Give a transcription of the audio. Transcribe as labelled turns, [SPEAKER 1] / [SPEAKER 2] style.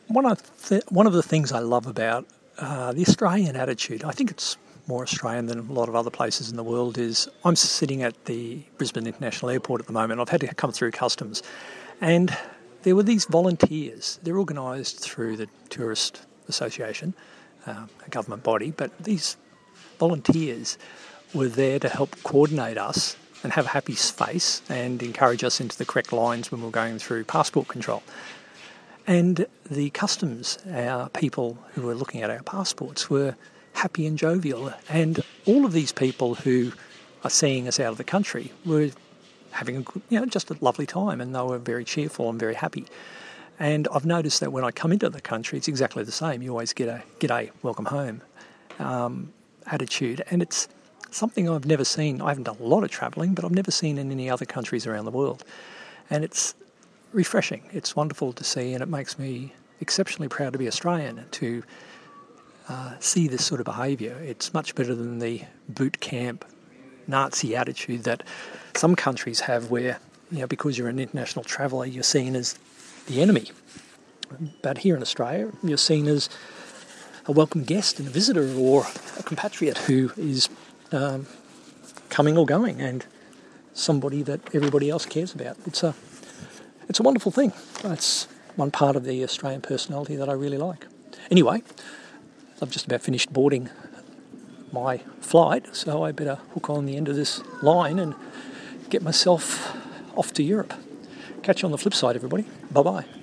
[SPEAKER 1] One of the things I love about the Australian attitude, I think it's more Australian than a lot of other places in the world, is I'm sitting at the Brisbane International Airport at the moment. I've had to come through customs, and there were these volunteers. They're organised through the Tourist Association, a government body, but these volunteers were there to help coordinate us and have a happy face and encourage us into the correct lines when we were going through passport control. And the customs, our people who were looking at our passports, were happy and jovial. And all of these people who are seeing us out of the country were having just a lovely time, and they were very cheerful and very happy. And I've noticed that when I come into the country, it's exactly the same. You always get a "G'day, welcome home" attitude, and it's something I've never seen. I haven't done a lot of travelling, but I've never seen in any other countries around the world. And it's refreshing. It's wonderful to see, and it makes me exceptionally proud to be Australian, to see this sort of behaviour. It's much better than the boot camp Nazi attitude that some countries have, where because you're an international traveller, you're seen as the enemy. But here in Australia, you're seen as a welcome guest and a visitor, or a compatriot who is coming or going, and somebody that everybody else cares about. It's a wonderful thing. It's one part of the Australian personality that I really like. Anyway, I've just about finished boarding my flight, so I better hook on the end of this line and get myself off to Europe. Catch you on the flip side, everybody. Bye-bye.